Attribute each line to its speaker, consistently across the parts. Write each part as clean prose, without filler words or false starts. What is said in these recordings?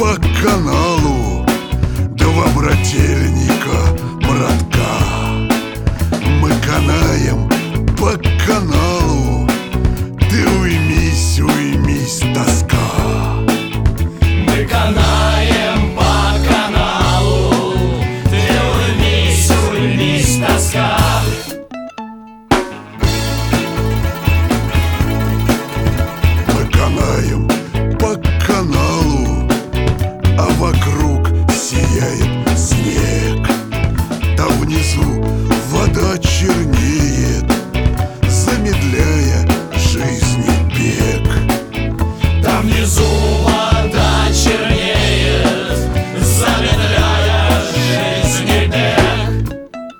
Speaker 1: по каналу два брательника, братка. Мы канаем по каналу, ты уймись, уймись, тоска.
Speaker 2: Мы канаем по каналу, ты уймись, уймись, тоска.
Speaker 1: Мы канаем по каналу, а вокруг сияет снег. Там внизу вода чернеет, замедляя жизни бег.
Speaker 2: Там внизу вода чернеет, замедляя жизни бег.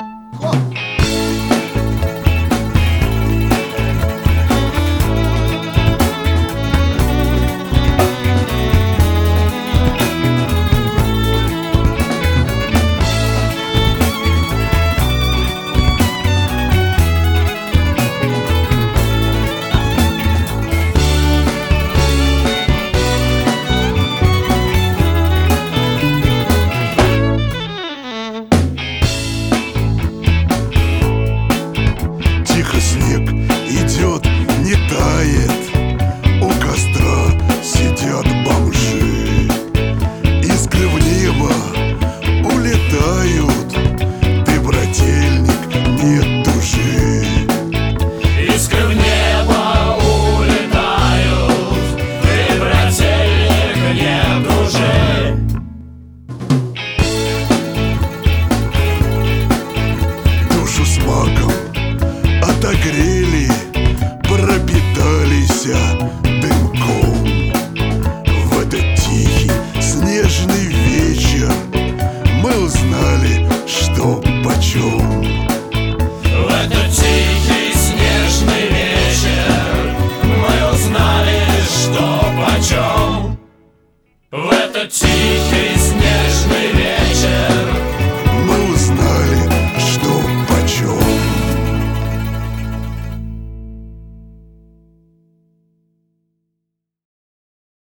Speaker 1: Тихо снег идет, не тает, у костра сидят бомжи. Искры в небо улетают, ты, брательник, не тужи.
Speaker 2: Искры в небо улетают, ты, брательник, не дружи.
Speaker 1: Душу с маком отогрели, пропитались дымком. В этот тихий снежный вечер мы узнали, что почем.